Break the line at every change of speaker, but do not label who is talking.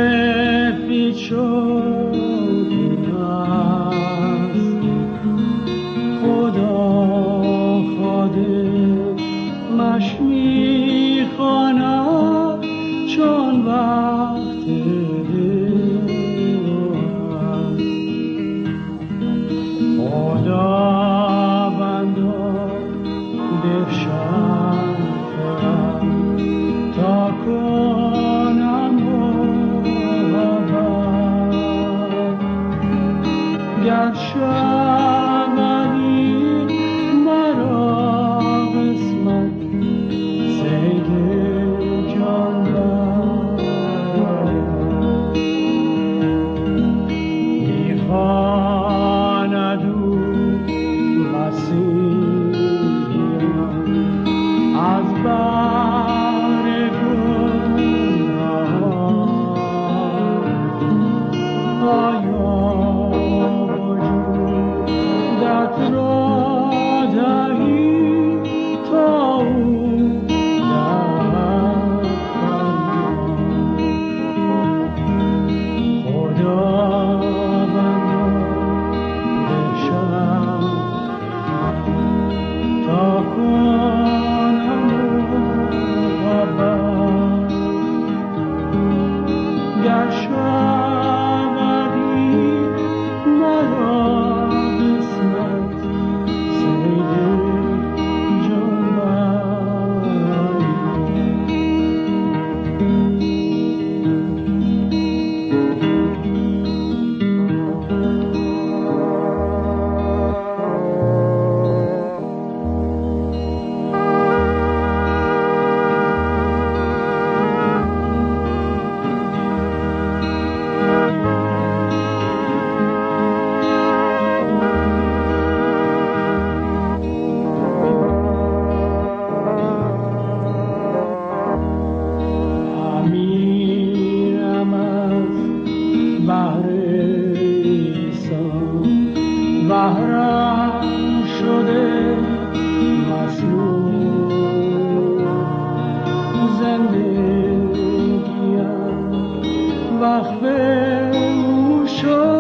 سفید شده است، خدا خادمش می‌خواند چون وقت است. خداوندا بفشان تا کنم محبت، گر شودی مرا قسمت صید جان باید. می‌خواند او مسیحم از بحر گناهان، آیا وجودت را دهی تا او دهد فرمان. خداوندا بنشان تا کنم محبت، گر شودی مرا قسمت صید جان باید. امیرم از بحر عیسی، بحرم شده مسموم، زندگیم وقف او شد